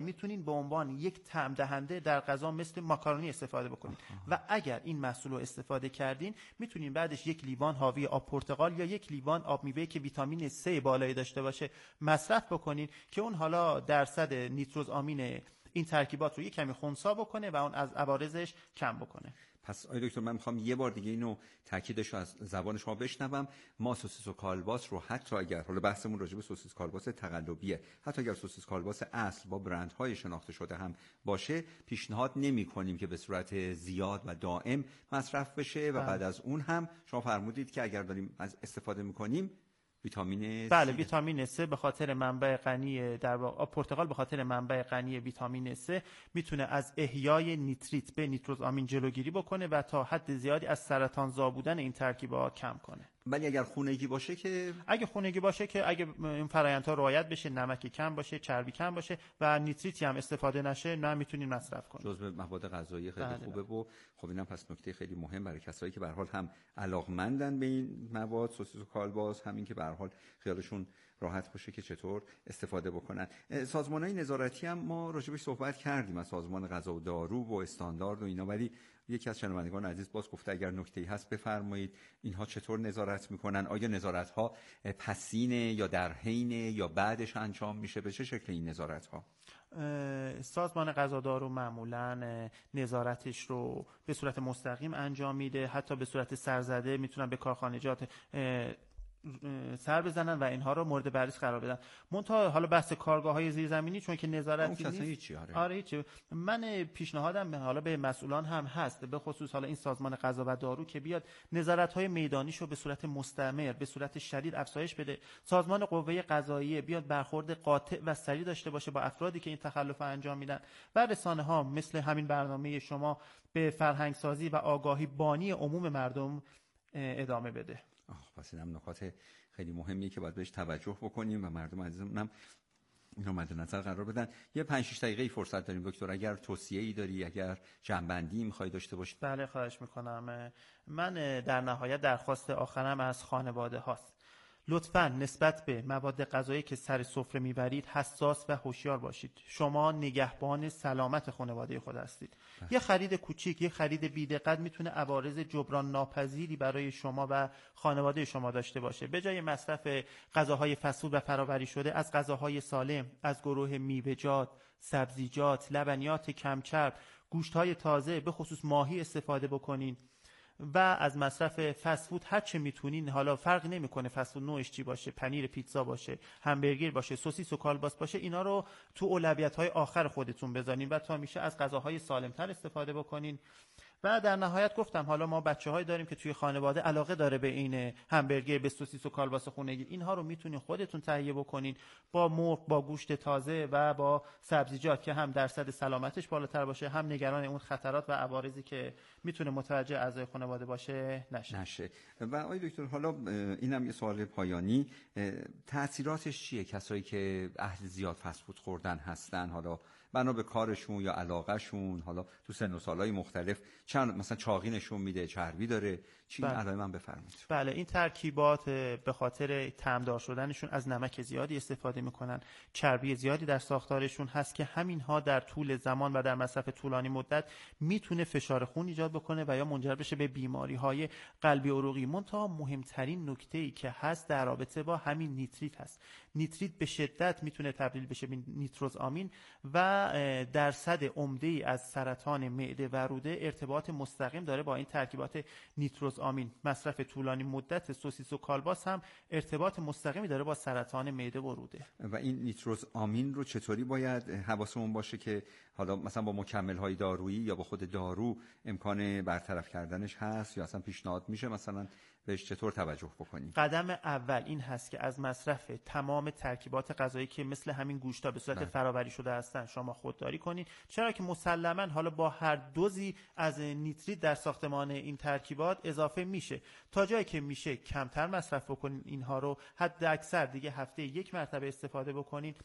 میتونین به عنوان یک طعم دهنده در غذا مثل ماکارونی استفاده بکنین و اگر این محصول رو استفاده کردین میتونین بعدش یک لیوان حاوی آب پرتقال یا یک لیوان آب میوه که ویتامین C بالایی داشته باشه مصرف بکنین که اون حالا درصد نیتروزآمین این ترکیبات رو یک کمی خنثی بکنه و اون از عوارضش کم بکنه. پس آقای دکتر من میخوام یه بار دیگه اینو تاکیدش رو از زبان شما بشنوم. ما سوسیس و کالباس رو حتی اگر حالا بحثمون راجع به سوسیس کالباس تقلبیه، حتی اگر سوسیس کالباس اصل با برندهای شناخته شده هم باشه پیشنهاد نمی‌کنیم که به صورت زیاد و دائم مصرف بشه و بعد از اون هم شما فرمودید که اگر داریم از استفاده می‌کنیم ویتامین بله ویتامین C به خاطر منبع غنی در واقع پرتقال به خاطر منبع غنی ویتامین C میتونه از احیای نیتریت به نیتروزآمین جلوگیری بکنه و تا حد زیادی از سرطانزا بودن این ترکیبات کم کنه. ولی اگر خونگی باشه که اگه این فرآیندها رعایت بشه، نمک کم باشه، چربی کم باشه و نیتریتی هم استفاده نشه نه میتونین مصرف کنید. جزء مواد غذایی خیلی خوبه و خب اینم پس نکته خیلی مهم برای کسایی که به هر حال هم علاقمندن به این مواد سوسیس و کالباس، همین که به هر حال خیالشون راحت باشه که چطور استفاده بکنن. سازمان‌های نظارتی هم ما راجعش صحبت کردیم، از سازمان غذا و دارو و استاندارد و اینا، ولی یکی از شنوندگان عزیز باز گفته اگر نکته‌ای هست بفرمایید اینها چطور نظارت میکنن؟ آیا نظارت‌ها پسینه یا در حین یا بعدش انجام میشه؟ به چه شکل این نظارت‌ها؟ سازمان غذا دارو معمولاً نظارتش رو به صورت مستقیم انجام میده، حتی به صورت سرزده میتونن به کارخانجات سر بزنن و اینها رو مورد بررسی قرار بدن. منتها حالا بحث کارگاه‌های زیرزمینی چون که نظارتی نیست هیچی. من پیشنهادم حالا به مسئولان هم هست، به خصوص حالا این سازمان غذا و دارو که بیاد نظارت‌های میدانیشو به صورت مستمر به صورت شدید افزایش بده. سازمان قوه قضاییه بیاد برخورد قاطع و سریع داشته باشه با افرادی که این تخلف انجام میدن و رسانه‌ها مثل همین برنامه شما به فرهنگسازی و آگاهی بانی عموم مردم ادامه بده. پس اینم نکات خیلی مهمیه که باید بهش توجه بکنیم و مردم عزیزمون هم اینو مد نظر قرار بدن. یه 5-6 دقیقه فرصت داریم دکتر، اگر توصیه‌ای داری، اگر جنبندی می‌خوای داشته باشید. بله خواهش می‌کنم. من در نهایت درخواست آخرم از خانواده هاست. لطفاً نسبت به مواد غذایی که سر سفره میبرید حساس و هوشیار باشید. شما نگهبان سلامت خانواده خود هستید. یه خرید کوچیک، یه خرید بی‌دقت میتونه عوارض جبران ناپذیری برای شما و خانواده شما داشته باشه. به جای مصرف غذاهای فسفود و فرآوری شده، از غذاهای سالم، از گروه میوه‌جات، سبزیجات، لبنیات کم‌چرب، گوشت‌های تازه به خصوص ماهی استفاده بکنین. و از مصرف فست فود هر چه میتونین، حالا فرق نمیکنه فست فود نوعش چی باشه، پنیر پیتزا باشه، همبرگر باشه، سوسیس و کالباس باشه، اینا رو تو اولویت‌های آخر خودتون بذارین و تا میشه از غذاهای سالم‌تر استفاده بکنین. و در نهایت گفتم حالا ما بچه‌هایی داریم که توی خانواده علاقه داره به این همبرگر، به سوسیس و کالباس خونگی، اینها رو میتونین خودتون تهیه بکنین با مرغ، با گوشت تازه و با سبزیجات که هم درصد سلامتش بالاتر باشه، هم نگران اون خطرات و عوارضی که میتونه متوجه اعضای خانواده باشه نشه. و آقای دکتر حالا اینم یه سوال پایانی، تأثیراتش چیه؟ کسایی که اهل زیاد فست فود خوردن هستن، حالا بنا به کارشون یا علاقهشون، حالا تو سن و سالهای مختلف، چند مثلا چاقی نشون میده، چربی داره، چی علائم من بفرمایید؟ بله این ترکیبات به خاطر طعمدار شدنشون از نمک زیادی استفاده میکنن، چربی زیادی در ساختارشون هست که همینها در طول زمان و در مصرف طولانی مدت میتونه فشار خون ایجاد بکنه و یا منجر بشه به بیماری‌های قلبی عروقی. منتها مهمترین نکته‌ای که هست در رابطه با همین نیتریت هست. نیتریت به شدت میتونه تبدیل بشه به نیتروزآمین و درصد عمده‌ای از سرطان معده و روده ارتباط مستقیم داره با این ترکیبات نیتروزآمین. مصرف طولانی مدت سوسیس و کالباس هم ارتباط مستقیمی داره با سرطان معده و روده. و این نیتروزآمین رو چطوری باید حواسمون باشه که حالا مثلا با مکمل‌های دارویی یا با خود دارو امکان برطرف کردنش هست یا اصلا پیشنهاد میشه مثلا بهش چطور توجه بکنیم؟ قدم اول این هست که از مصرف تمام ترکیبات غذایی که مثل همین گوشتا به صورت فرآوری شده هستن شما خودداری کنین، چرا که مسلماً حالا با هر دوزی از نیتریت در ساختمان این ترکیبات اضافه میشه. تا جایی که میشه کمتر مصرف بکنین اینها رو، حد اکثر دیگه هفته یک مرتبه استفاده بکنین.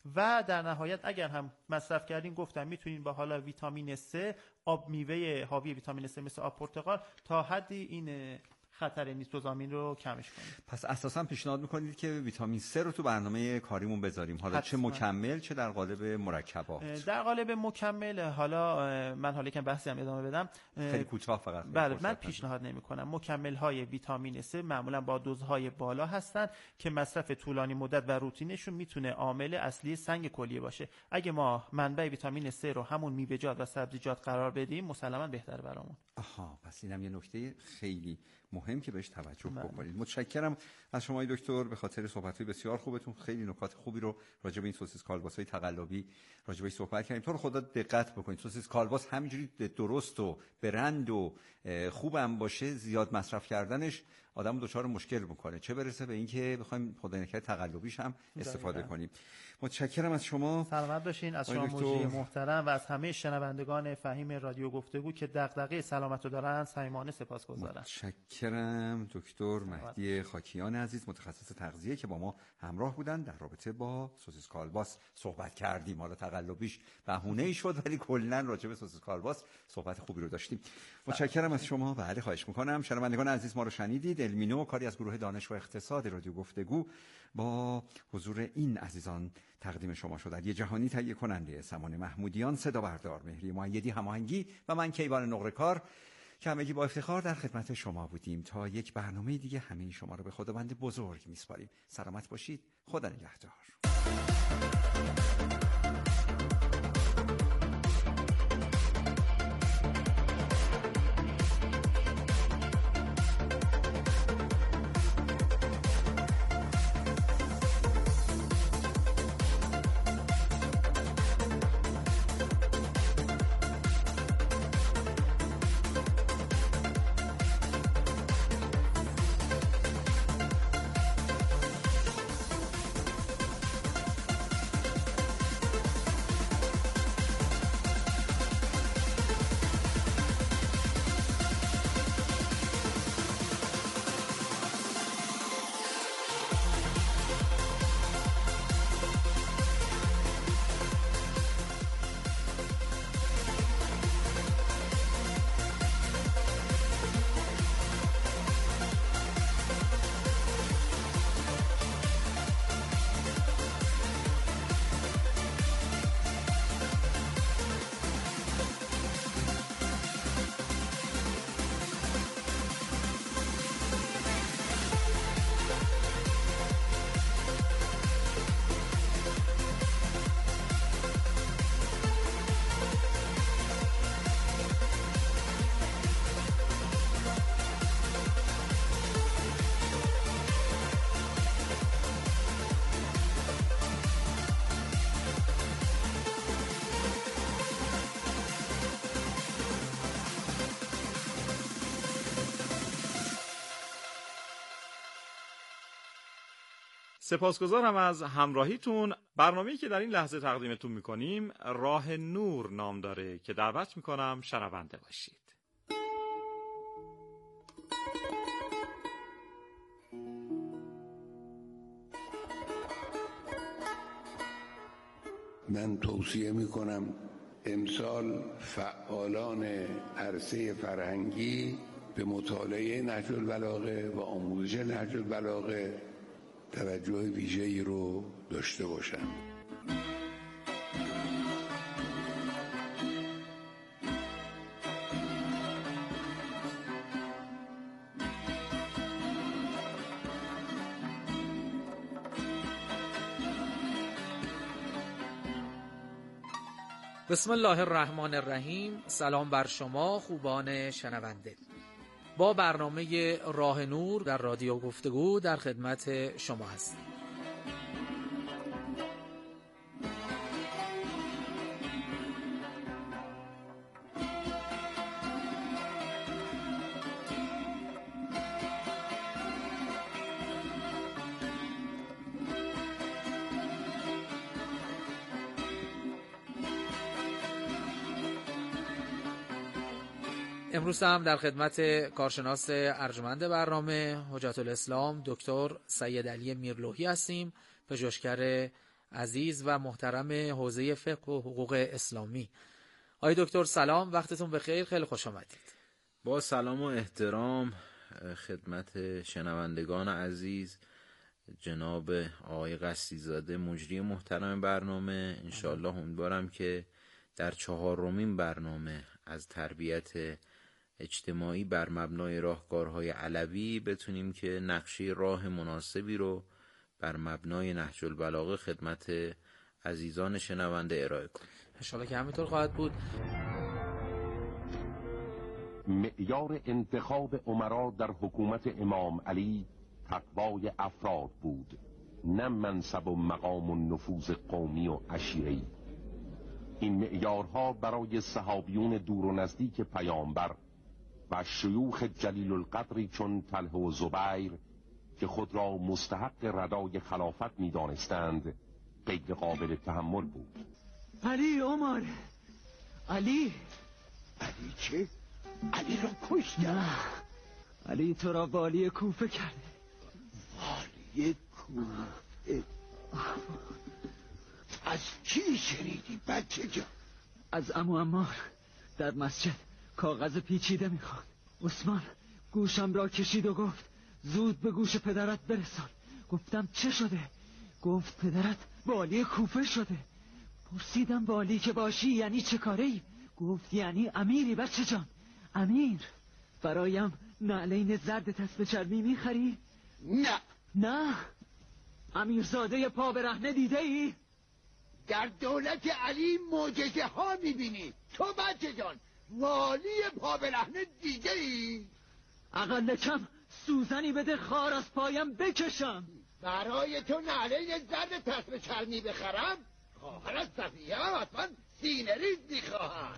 و در نهایت اگر هم مصرف کردین گفتم میتونین با حالا ویتامین C، آب میوه حاوی ویتامین C مثل آب پرتقال تا حدی این خطر نیتروزامین رو کمش کنیم. پس اساسا پیشنهاد میکنید که ویتامین C رو تو برنامه کاریمون بذاریم، حالا چه مکمل چه در قالب مرکبات؟ در قالب مکمل، حالا من حالا که بحثی هم ادامه بدم، خیلی کوتاه فقط. بله، من پیشنهاد نمی‌کنم. مکمل های ویتامین C معمولا با دوزهای بالا هستن که مصرف طولانی مدت و روتینشون میتونه عامل اصلی سنگ کلیه باشه. اگه ما منبع ویتامین C رو همون میوه‌جات و سبزیجات قرار بدیم مسلماً بهتر برامون. آها، پس اینم یه نکته خیلی مهم که بهش توجه بکنید. متشکرم از شما دکتر به خاطر صحبت‌های بسیار خوبتون. خیلی نکات خوبی رو راجع به این سوسیس کالباس‌های تقلبی راجع بهش صحبت کردیم. تو رو خدا دقت بکنید، سوسیس کالباس همینجوری درست و برند و خوبم باشه، زیاد مصرف کردنش آدمو دچار مشکل میکنه، چه برسه به اینکه بخوایم خدای نکرده تقلبیش هم استفاده کنیم. متشکرم از شما. سلامت باشین. از شما مجری محترم و از همه شنوندگان فهیم رادیو گفتگو که دغدغه سلامت رو دارن صمیمانه سپاسگزارم. متشکرم دکتر مهدی خاکیان عزیز، متخصص تغذیه که با ما همراه بودن در رابطه با سوسیس کالباس صحبت کردیم. حالا تقلبیش بهونه‌ای شد ولی کلاً راجع به سوسیس کالباس صحبت خوبی رو داشتیم. متشکرم از شما. بله، خواهش می‌کنم. شنوندگان عزیز، ما رو شنیدید. علمینو، کاری از گروه دانشگاه اقتصاد رادیو گفتگو، با حضور این عزیزان تقدیم شما شد. علی جهانی تهیه کننده، سامان محمودیان صدا بردار، مهری مؤیدی هماهنگی و من کیوان نقره‌کار که همگی با افتخار در خدمت شما بودیم. تا یک برنامه دیگه همه شما رو به خداوند بزرگ میسپاریم. سلامت باشید. خدا نگهدار. سپاسگزارم از همراهیتون. برنامه‌ای که در این لحظه تقدیمتون می‌کنیم راه نور نام داره که دعوت می‌کنم شنونده باشید. من توصیه می‌کنم امسال فعالان عرصه فرهنگی به مطالعه نهج البلاغه و آموزش نهج البلاغه توجه ویژه‌ای رو داشته باشند. بسم الله الرحمن الرحیم. سلام بر شما خوبان شنونده. با برنامه راه نور در رادیو گفتگو در خدمت شما هستیم. امروز هم در خدمت کارشناس ارجمند برنامه حجت الاسلام دکتر سید علی میرلوحی هستیم، پژوهشگر عزیز و محترم حوزه فقه و حقوق اسلامی. آقای دکتر سلام، وقتتون بخیر، خیلی خوش آمدید. با سلام و احترام خدمت شنوندگان عزیز جناب آقای قصی‌زاده مجری محترم برنامه. انشاءالله امیدوارم که در 4مین برنامه از تربیت اجتماعی بر مبنای راهکارهای علوی بتونیم که نقشه راه مناسبی رو بر مبنای نهج البلاغه خدمت عزیزان شنونده ارائه کنیم. انشاءالله که همینطور خواهد بود. معیار انتخاب امرا در حکومت امام علی تقوای افراد بود، نه منصب و مقام و نفوذ قومی و عشیره‌ای. این معیارها برای صحابیون دور و نزدیک پیامبر و شیوخ جلیل القدری چون طلحه و زبیر که خود را مستحق ردای خلافت می دانستند غیر قابل تحمل بود. علی عمر، علی چه؟ علی رو کشت؟ نه، علی تو را والی کوفه کرده. والی کوفه؟ از کی شنیدی بچه جان؟ از عمو عمار در مسجد کاغذ پیچیده میخواد. عثمان گوشم را کشید و گفت زود به گوش پدرت برسان. گفتم چه شده؟ گفت پدرت والی کوفه شده. پرسیدم والی که باشی یعنی چه کاره ای؟ گفت یعنی امیری بچه جان، امیر. برایم نعلین زرد تسبه چرمی میخری؟ نه. امیرزاده پا برهنه دیده ای؟ در دولت علی معجزه ها میبینی. تو بچه جان والی پا برهنه دیده ای؟ اقل کم سوزنی بده خار از پایم بکشم. برای تو نعلین زرد تسبه چرمی بخرم؟ خواهر از صفیه هم حتما سینه ریز میخواهد.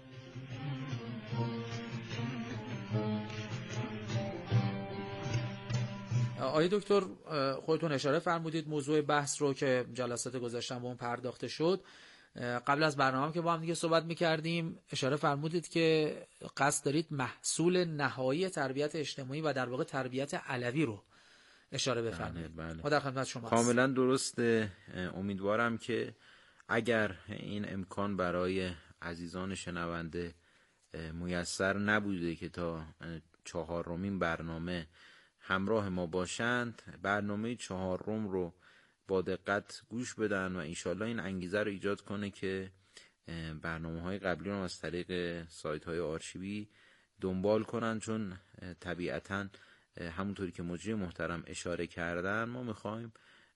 آقای دکتر خودتون اشاره فرمودید موضوع بحث رو که جلسات گذاشتن به اون پرداخته شد. قبل از برنامه که با هم دیگه صحبت می‌کردیم اشاره فرمودید که قصد دارید محصول نهایی تربیت اجتماعی و در واقع تربیت علوی رو اشاره بفرمایید. بله. ما در خدمت شما کاملا درسته. امیدوارم که اگر این امکان برای عزیزان شنونده میسر نبوده که تا 4مین برنامه همراه ما باشند، برنامه 4 رو با دقت گوش بدن و انشالله این انگیزه رو ایجاد کنه که برنامه‌های قبلی رو از طریق سایت‌های آرشیوی دنبال کنن، چون طبیعتاً همونطوری که مجری محترم اشاره کردن ما می‌خوایم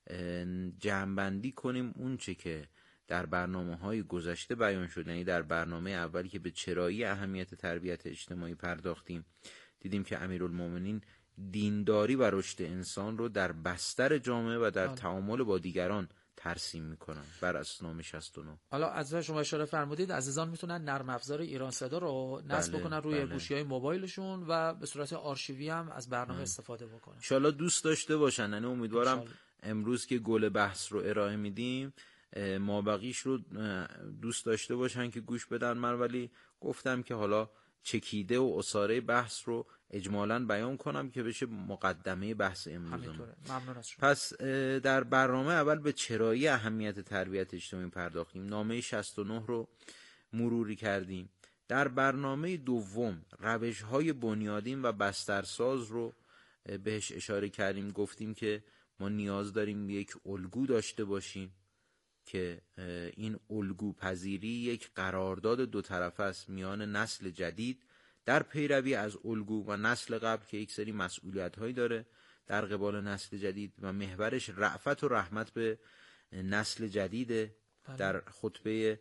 جمع‌بندی کنیم اون چه که در برنامه‌های گذشته بیان شد. یعنی در برنامه اولی که به چرایی اهمیت تربیت اجتماعی پرداختیم دیدیم که امیرالمومنین دینداری و رشد انسان رو در بستر جامعه و در تعامل با دیگران ترسیم میکنن بر اساس نامه 69. حالا از شما اشاره فرمودید عزیزان میتونن نرم افزار ایران صدا رو نصب بکنن روی گوشی‌های موبایلشون و به صورت آرشیوی هم از برنامه استفاده بکنن. ان شاءالله دوست داشته باشن. یعنی امیدوارم امروز که گل بحث رو ارائه میدیم مابقیش رو دوست داشته باشن که گوش بدن. من ولی گفتم که حالا چکیده و اساره بحث رو اجمالاً بیان کنم که بشه مقدمه بحث امروز. ممنون از شما. پس در برنامه اول به چرایی اهمیت تربیت اجتماعی پرداختیم، نامه 69 رو مروری کردیم. در برنامه دوم روش‌های بنیادین و بسترساز رو بهش اشاره کردیم. گفتیم که ما نیاز داریم یک الگو داشته باشیم که این الگو پذیری یک قرارداد دو طرفه است میان نسل جدید در پیروی از الگو و نسل قبل که یک سری مسئولیت‌هایی داره در قبال نسل جدید و محورش رأفت و رحمت به نسل جدیده. در خطبه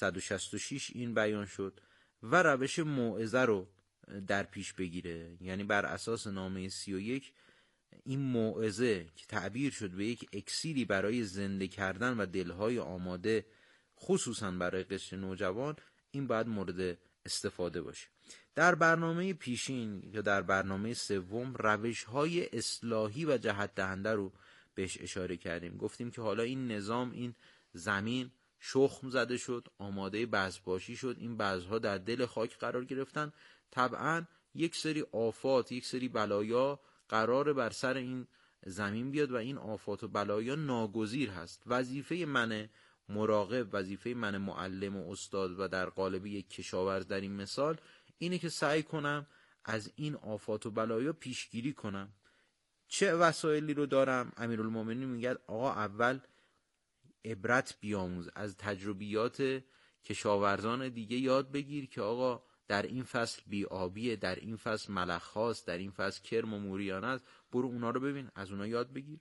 166 این بیان شد و روش موعظه رو در پیش بگیره. یعنی بر اساس نامه 31 این موعظه که تعبیر شد به یک اکسیری برای زنده کردن و دلهای آماده خصوصا برای قشر نوجوان، این باید مورد استفاده باشه. در برنامه پیشین یا در برنامه سوم روش‌های اصلاحی و جهت دهنده رو بهش اشاره کردیم. گفتیم که حالا این نظام، این زمین شخم زده شد، آماده بذرباشی شد، این بذرها در دل خاک قرار گرفتن. طبعا یک سری آفات، یک سری بلایا قرار بر سر این زمین بیاد و این آفات و بلایا ناگزیر هست. وظیفه من مراقب، وظیفه من معلم و استاد و در قالب یک کشاورز در این مثال اینه که سعی کنم از این آفات و بلایا پیشگیری کنم. چه وسایلی رو دارم؟ امیرالمومنین میگه آقا اول عبرت بیاموز، از تجربیات کشاورزان دیگه یاد بگیر که آقا در این فصل بی‌آبیه، در این فصل ملخ‌هاست، در این فصل کرم و موریانه است، برو اونا رو ببین، از اونا یاد بگیر.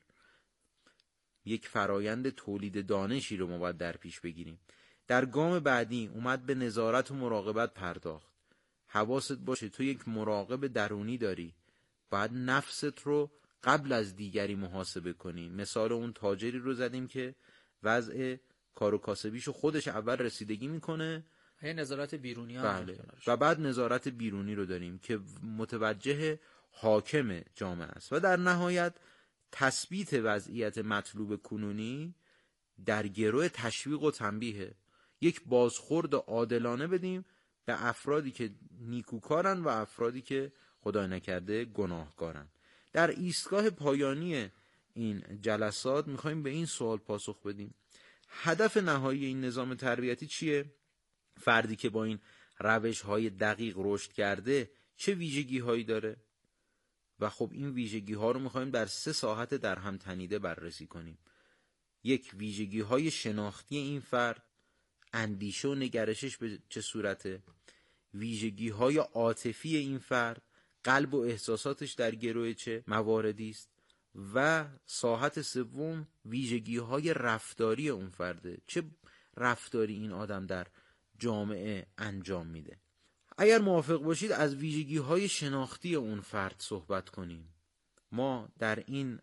یک فرایند تولید دانشی رو ما باید در پیش بگیریم. در گام بعدی اومد به نظارت و مراقبت پرداخت. حواست باشه تو یک مراقب درونی داری، باید نفست رو قبل از دیگری محاسبه کنی. مثال اون تاجری رو زدیم که وضع کار و کاسبیشو خودش اول رسیدگی میکنه، نظارت بیرونی هم بله. و بعد نظارت بیرونی رو داریم که متوجه حاکم جامعه است و در نهایت تثبیت وضعیت مطلوب کنونی در گروه تشویق و تنبیه. یک بازخورد عادلانه بدیم به افرادی که نیکوکارن و افرادی که خدای نکرده گناهکارن. در ایستگاه پایانی این جلسات میخوایم به این سوال پاسخ بدیم: هدف نهایی این نظام تربیتی چیه؟ فردی که با این روش‌های دقیق رشد کرده چه ویژگی‌هایی داره؟ و خب این ویژگی‌ها رو می‌خوایم در 3 ساحت در هم تنیده بررسی کنیم. یک، ویژگی‌های شناختی این فرد، اندیشه و نگرشش به چه صورته؟ ویژگی‌های عاطفی این فرد، قلب و احساساتش در گروه چه مواردی است؟ و ساحت سوم، ویژگی‌های رفتاری اون فرده، چه رفتاری این آدم در جامعه انجام میده. اگر موافق باشید از ویژگی‌های شناختی اون فرد صحبت کنیم. ما در این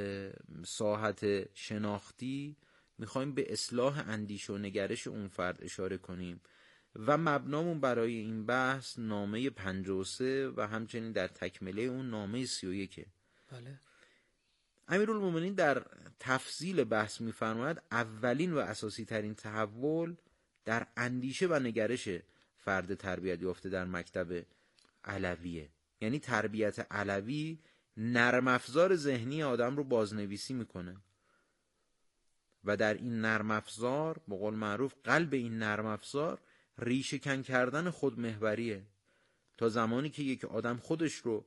ساحت شناختی میخوایم به اصلاح اندیشه و نگرش اون فرد اشاره کنیم و مبنامون برای این بحث نامه 53 و همچنین در تکمله اون نامه 31. بله. امیرالمومنین در تفصیل بحث می‌فرماید اولین و اساسی ترین تحول در اندیشه و نگرش فرد تربیت یافته در مکتب علویه. یعنی تربیت علوی نرم افزار ذهنی آدم رو بازنویسی میکنه و در این نرم افزار، به قول معروف قلب این نرم افزار، ریشه کن کردن خودمحوریه. تا زمانی که یک آدم خودش رو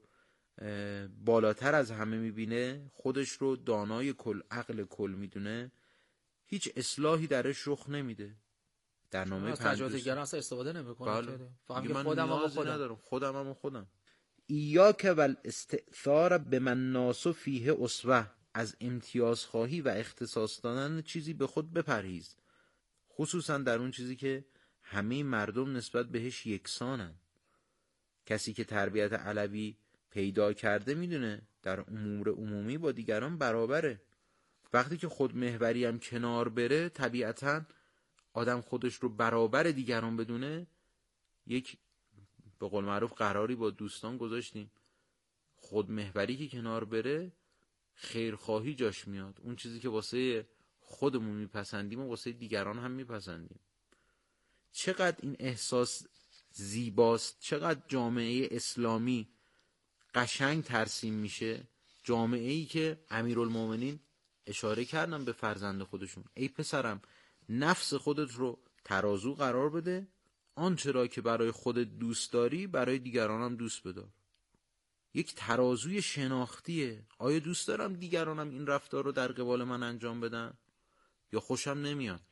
بالاتر از همه میبینه، خودش رو دانای کل، عقل کل میدونه، هیچ اصلاحی درش رخ نمیده. در نامه تجربه دیگران اصلا استفاده نمیکنه. بله. فقط میگه خودم. ایاک والاستئثار بمن الناس فیه اسوه، از امتیاز خواهی و اختصاص دادن چیزی به خود بپرهیز، خصوصا در اون چیزی که همه مردم نسبت بهش یکسانن. کسی که تربیت علوی پیدا کرده میدونه در امور عمومی با دیگران برابره. وقتی که خودمحوری هم کنار بره، طبیعتاً آدم خودش رو برابر دیگران بدونه. یک به قول معروف قراری با دوستان گذاشتیم، خودمحوری که کنار بره، خیرخواهی جاش میاد. اون چیزی که واسه خودمون میپسندیم و واسه دیگران هم میپسندیم. چقدر این احساس زیباست، چقدر جامعه اسلامی قشنگ ترسیم میشه. جامعه ای که امیرالمومنین اشاره کردن به فرزند خودشون: ای پسرم، نفس خودت رو ترازو قرار بده، آنچه را که برای خودت دوست داری برای دیگران هم دوست بدار. یک ترازوی شناختیه. آیا دوست دارم دیگرانم این رفتار رو در قبال من انجام بدن یا خوشم نمیاد؟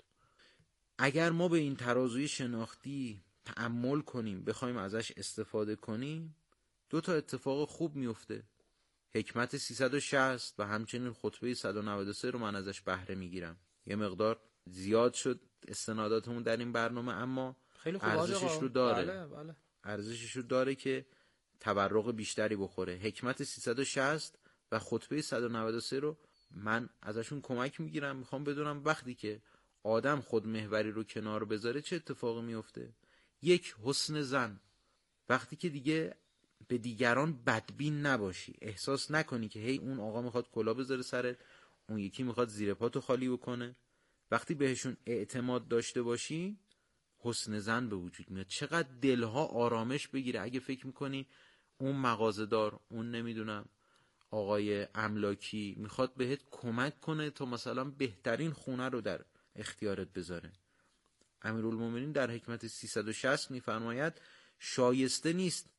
اگر ما به این ترازوی شناختی تأمل کنیم، بخوایم ازش استفاده کنیم، 2 تا اتفاق خوب میفته. حکمت 360 و همچنین خطبه 193 رو من ازش بهره میگیرم. یه مقدار زیاد شد استناداتمون در این برنامه، اما خیلی خوب ارزشش رو داره. بله. ارزشش رو داره که تبرق بیشتری بخوره. حکمت 360 و خطبه 193 رو من ازشون کمک میگیرم. میخوام بدونم وقتی که آدم خودمحوری رو کنار بذاره چه اتفاقی میفته. یک، حسن ظن. وقتی که دیگه به دیگران بدبین نباشی، احساس نکنی که هی اون آقا میخواد کلا بذاره سرت، اون یکی میخواد زیر پاتو خالی بکنه. وقتی بهشون اعتماد داشته باشی، حسن ظن به وجود میاد. چقدر دلها آرامش بگیره اگه فکر میکنی اون مغازه‌دار، اون نمیدونم آقای املاکی میخواد بهت کمک کنه تا مثلا بهترین خونه رو در اختیارت بذاره. امیرالمومنین در حکمت 360 میفرماید شایسته نیست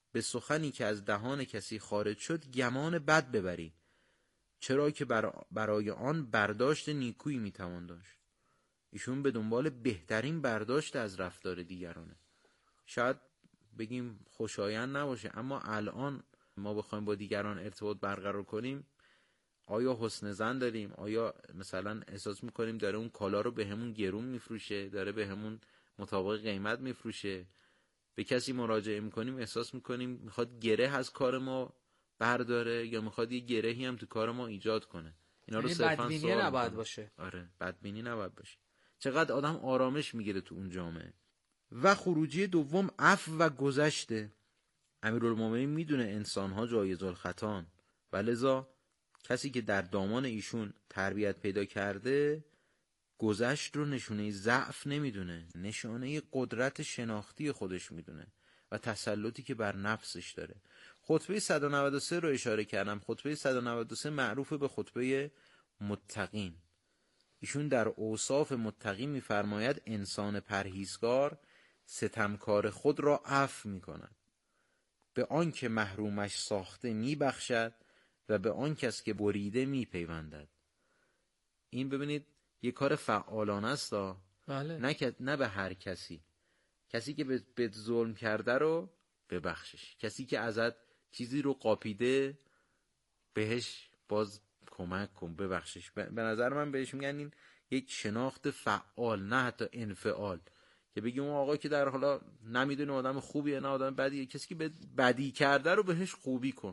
به سخنی که از دهان کسی خارج شد گمان بد ببری، چرا که برای آن برداشت نیکویی میتوان داشت. ایشون به دنبال بهترین برداشت از رفتار دیگرانه. شاید بگیم خوشایند نباشه، اما الان ما بخوایم با دیگران ارتباط برقرار کنیم، آیا حسن ظن داریم؟ آیا مثلا احساس میکنیم داره اون کالا رو به همون گرون میفروشه، داره به همون مطابق قیمت میفروشه؟ به کسی مراجعه میکنیم احساس میکنیم میخواد گره از کار ما برداره یا میخواد یه گرهی هم تو کار ما ایجاد کنه؟ اینا رو صرفا بدبینی نباید باشه. آره، بدبینی نباید باشه. چقدر آدم آرامش میگیره تو اون جامعه. و خروجی دوم عفو و گذشته. امیرالمومنین میدونه انسان‌ها جایز الخطان و لذا کسی که در دامان ایشون تربیت پیدا کرده گذشت رو نشونه ضعف نمیدونه، نشانه قدرت شناختی خودش میدونه و تسلطی که بر نفسش داره. خطبه 193 رو اشاره کردم. خطبه 193 معروف به خطبه متقین. ایشون در اوصاف متقین میفرماید انسان پرهیزگار ستمکار خود را عفو میکند، به آن که محرومش ساخته میبخشد و به آن کس که بریده میپیوندد. این ببینید یه کار فعالانه است. بله. نه به هر کسی. کسی که به ظلم کرده رو ببخشش، کسی که ازت چیزی رو قاپیده بهش باز کمک کن، ببخشش. به نظر من بهش میگن این یک شناخت فعال، نه حتی انفعال، که بگیم اون آقا که در حالا نمیدونه آدم خوبیه نه آدم بدیه، کسی که به بدی کرده رو بهش خوبی کن.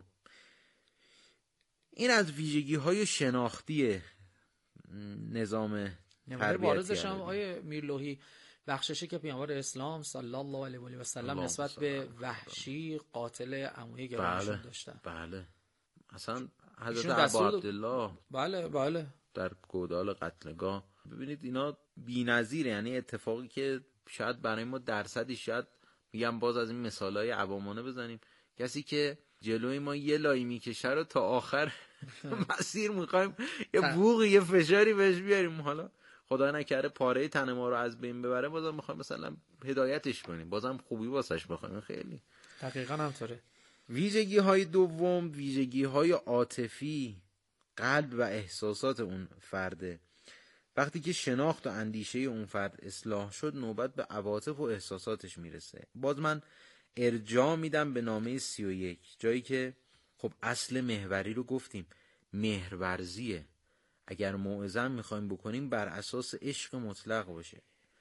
این از ویژگی های شناختی نظام تربیتی. بارزش هم آیه میرلوحی بخششی که پیامبر اسلام صلی الله علیه و سلم نسبت به وحشی قاتل عموی گرامیشون داشتن. بله. اصلا حضرت ابا عبدالله بله در گودال قتلگاه، ببینید اینا بی‌نظیره. یعنی اتفاقی که شاید برای ما درصدی، شاید میگم باز از این مثالای عوامانه بزنیم، کسی که جلوی ما یه لایی میکشه رو تا آخر مسیر میخوایم یه بوقی یه فشاری بهش بیاریم، حالا خدا نکره پاره تن ما رو از بین ببره، بازم میخوایم مثلا هدایتش کنیم، بازم خوبی واسش بخوایم. خیلی دقیقاً همطوره. ویژگی های دوم ویژگی های عاطفی، قلب و احساسات اون فرده. وقتی که شناخت و اندیشه اون فرد اصلاح شد، نوبت به عواطف و احساساتش میرسه. باز من ارجاع میدم به نامه 31، جایی که خب اصل محوری رو گفتیم، مهرورزیه. اگر موعظه میخوایم بکنیم بر اساس عشق مطلق باشه.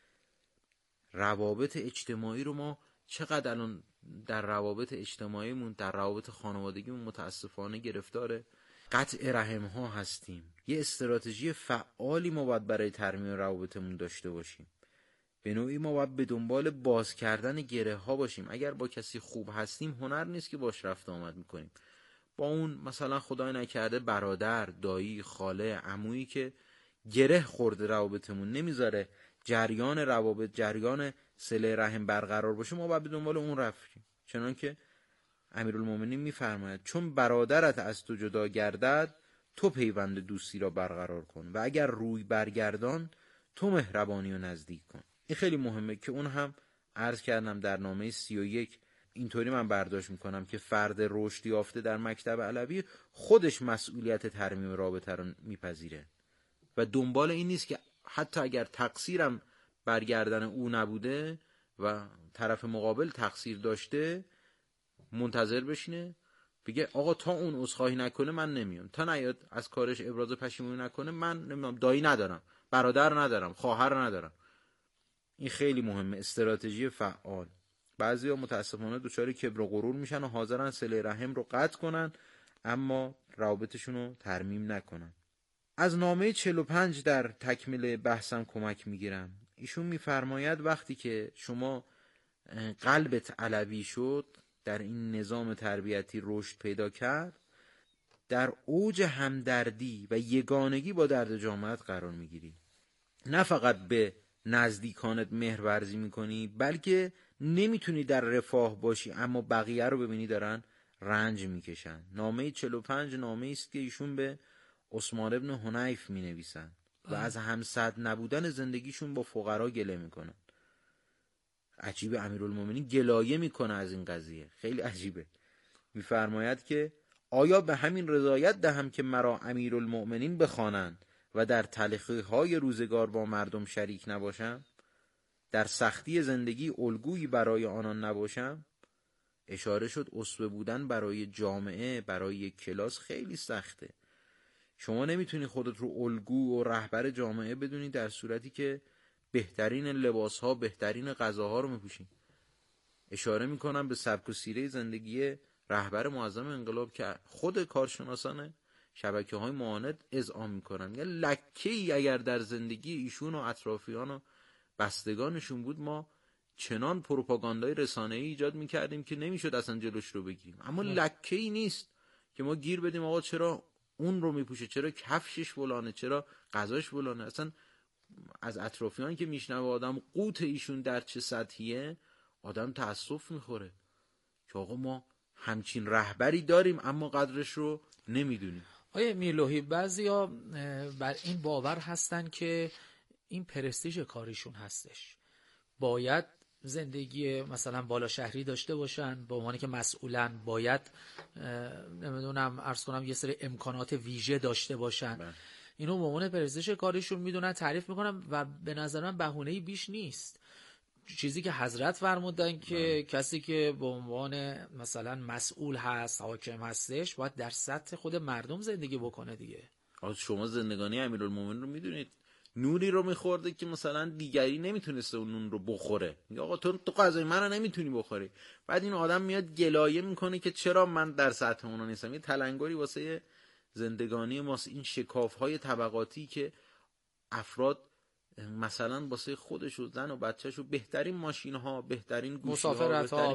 روابط اجتماعی رو ما چقدر الان در روابط اجتماعیمون، در روابط خانوادگیمون متاسفانه گرفتار قطع رحم ها هستیم. یه استراتژی فعالی ما باید برای ترمیم روابطمون داشته باشیم. به نوعی ما باید به دنبال باز کردن گره ها باشیم. اگر با کسی خوب هستیم، هنر نیست که باش رفت آمد میکنیم. با اون مثلا خدای نکرده برادر، دایی، خاله، عمویی که گره خورده روابطمون، نمیذاره جریان روابط، جریان صله رحم برقرار باشه، ما باید به دنبال اون رفتیم. چنانکه امیرالمومنین میفرماید چون برادرت از تو جدا گردد، تو پیوند دوستی را برقرار کن و اگر روی برگردان، تو مهربانی و نزدیک کن. این خیلی مهمه که اون هم عرض کردم در نامه 31 اینطوری من برداشت میکنم که فرد رشد یافته در مکتب علوی خودش مسئولیت ترمیم رابطه رو میپذیره و دنبال این نیست که حتی اگر تقصیرم برگردن او نبوده و طرف مقابل تقصیر داشته، منتظر بشینه بگه آقا تا اون عذرخواهی نکنه من نمیام، تا نیاد از کارش ابراز پشیمونی نکنه من نمیام، دایی ندارم، برادر ندارم، خواهر ندارم. این خیلی مهمه، استراتژی فعال. بعضیا متاسفانه دچار کبر و غرور میشن و حاضرن صله رحم رو قطع کنن اما روابطشون رو ترمیم نکنن. از نامه 45 در تکمیل بحثم کمک میگیرم. ایشون میفرماید وقتی که شما قلبت علوی شد، در این نظام تربیتی رشد پیدا کرد، در اوج همدردی و یگانگی با درد جامعت قرار میگیری. نه فقط به نزدیکانت مهرورزی میکنی، بلکه نمیتونی در رفاه باشی اما بقیه رو ببینی دارن رنج میکشن. نامه 45 نامه است که ایشون به عثمان ابن حنیف مینویسن و از همسد نبودن زندگیشون با فقرا گله میکنن. عجیب، امیرالمومنین گلایه میکنه از این قضیه، خیلی عجیبه. میفرماید که آیا به همین رضایت دهم که مرا امیرالمومنین بخوانند و در تلخی‌های روزگار با مردم شریک نباشم، در سختی زندگی الگویی برای آنان نباشم؟ اشاره شد اسوه بودن برای جامعه، برای یک کلاس خیلی سخته. شما نمیتونی خودت رو الگو و رهبر جامعه بدونی در صورتی که بهترین لباسها، بهترین غذاها رو میپوشی. اشاره میکنم به سبک و سیره زندگی رهبر معظم انقلاب که خود کارشناسان شبکه‌های معاند اذعان میکنن. یا لکه‌ای اگر در زندگی ایشون و اطرافیان و بستگانشون بود، ما چنان پروپاگاندای رسانه‌ای ایجاد میکردیم که نمیشد اصلا جلوش رو بگیریم. اما لکه‌ای نیست که ما گیر بدیم آقا چرا اون رو میپوشه، چرا کفشش فلانه، چرا غذاش فلانه. اصلا از اطرافیان که میشنوه آدم قوت ایشون در چه سطحیه، آدم تأسف میخوره که آقا ما همچین رهبری داریم اما قدرش رو نمیدونیم. آیه میرلوحی، بعضیا بر این باور هستن که این پرستیژ کاریشون هستش، باید زندگی مثلا بالا شهری داشته باشن، به عنوانی که مسئولن باید نمیدونم عرض کنم یه سری امکانات ویژه داشته باشن. اینو به عنوان پرستیژ کاریشون میدونن، تعریف میکنن و به نظر من بهونه‌ای بیش نیست. چیزی که حضرت فرمودن که کسی که به عنوان مثلا مسئول هست، حاکم هستش، باید در سطح خود مردم زندگی بکنه دیگه. شما زندگانی امیرالمومنین رو میدونید، نونی رو میخورده که مثلا دیگری نمیتونسته اون نون رو بخوره. میگه آقا تو غذای من رو نمیتونی بخوری. بعد این آدم میاد گلایه میکنه که چرا من در سطح اون نیستم. یه تلنگری واسه زندگانی ماست، این شکاف‌های طبقاتی که افراد مثلا واسه خودش و زن و بچه‌ش و بهترین ماشین‌ها، بهترین گوشی‌ها،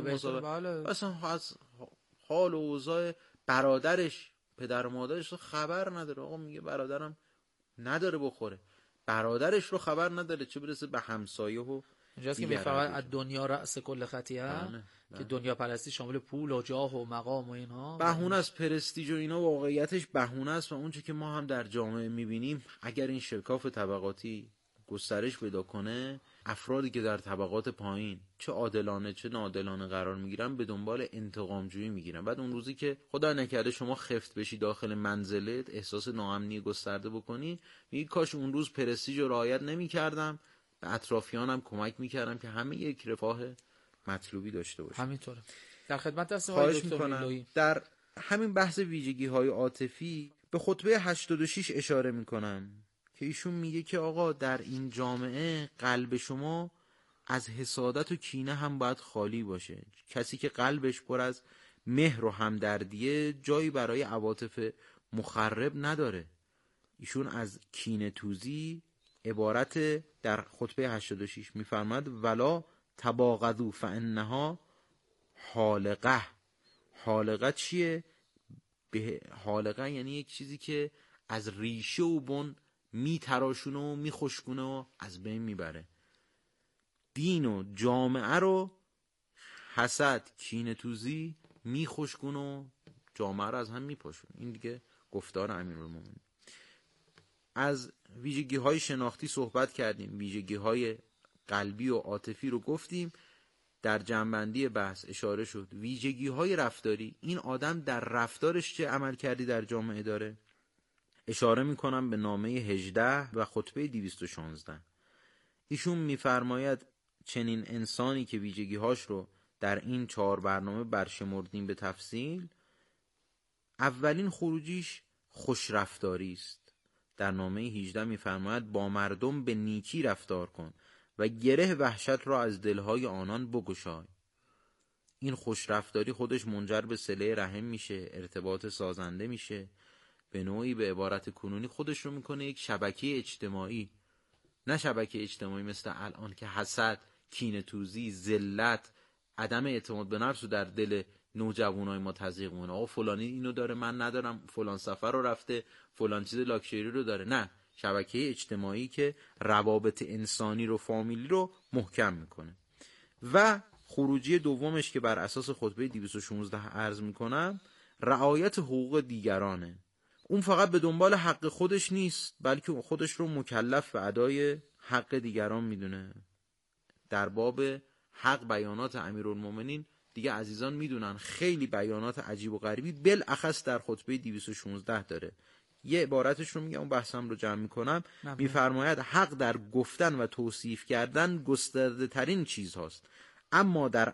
اصلا از حال و اوضاع برادرش، پدر و مادرش رو خبر نداره. آقا میگه برادرم نداره بخوره، برادرش رو خبر نداره، چه برسه به همسایه و اینجاست که میفهمد از دنیا رأس کل خطیه، که دنیا پرستی شامل پول و جاه و مقام و اینها بهونه است. پرستیژ و اینا واقعیتش بهونه است و اونچه که ما هم در جامعه میبینیم، اگر این شکاف طبقاتی گسترش پیدا کنه، افرادی که در طبقات پایین چه عادلانه چه ناعادلانه قرار میگیرن به دنبال انتقام جویی میگیرن. بعد اون روزی که خدا نکرده شما خفت بشی داخل منزلت، احساس ناامنی گسترده بکنی، میگی کاش اون روز پرستیژ رو رعایت نمیکردم، به اطرافیانم کمک میکردم که همه یک رفاه مطلوبی داشته باشه. همینطوره. در خدمت هستم آقای دکتر میرلوحی. در همین بحث ویژگی‌های عاطفی به خطبه 86 اشاره میکنم که ایشون میگه که آقا در این جامعه قلب شما از حسادت و کینه هم باید خالی باشه. کسی که قلبش پر از مهر و همدردیه جایی برای عواطف مخرب نداره. ایشون از کینه توزی عبارت در خطبه 86 میفرماد ولا تباغضوا فانها حالقه. حالقه چیه؟ به حالقه یعنی یک چیزی که از ریشه و بن میتراشونه و میخشکونه و از بین میبره. دین و جامعه رو حسد، کینه توزی میخشکونه و جامعه رو از هم میپاشونه. این دیگه گفتار امیرالمومنین. از ویژگی‌های شناختی صحبت کردیم، ویژگی‌های قلبی و عاطفی رو گفتیم. در جنبندی بحث اشاره شد ویژگی‌های رفتاری، این آدم در رفتارش چه عمل کردی در جامعه داره. اشاره میکنم به نامه 18 و خطبه 216. ایشون میفرماید چنین انسانی که ویژگی‌هاش رو در این 4 برنامه برشمردیم به تفصیل، اولین خروجیش خوش رفتاری است. در نامه 18 میفرماید با مردم به نیکی رفتار کن و گره وحشت را از دلهای آنان بگشای. این خوش رفتاری خودش منجر به صله رحم میشه، ارتباط سازنده میشه، به نوعی به عبارت کنونی خودش رو میکنه یک شبکه اجتماعی. نه شبکه اجتماعی مثل الان که حسد، کینه توزی، ذلت، عدم اعتماد به نفس رو در دل نوجوانای ما تزریق میکنه. آقا فلانی اینو داره من ندارم، فلان سفر رو رفته، فلان چیز لاکچری رو داره. نه، شبکه اجتماعی که روابط انسانی رو، فامیلی رو محکم میکنه. و خروجی دومش که بر اساس خطبه 216 عرض میکنم، رعایت حقوق دیگرانه. اون فقط به دنبال حق خودش نیست، بلکه خودش رو مکلف به ادای حق دیگران میدونه. در باب حق بیانات امیرالمومنین دیگه عزیزان میدونن خیلی بیانات عجیب و غریبی بالاخص در خطبه 216 داره. یه عبارتش رو میگم، بحثم رو جمع میکنم. میفرماید حق در گفتن و توصیف کردن گسترده ترین چیز هاست، اما در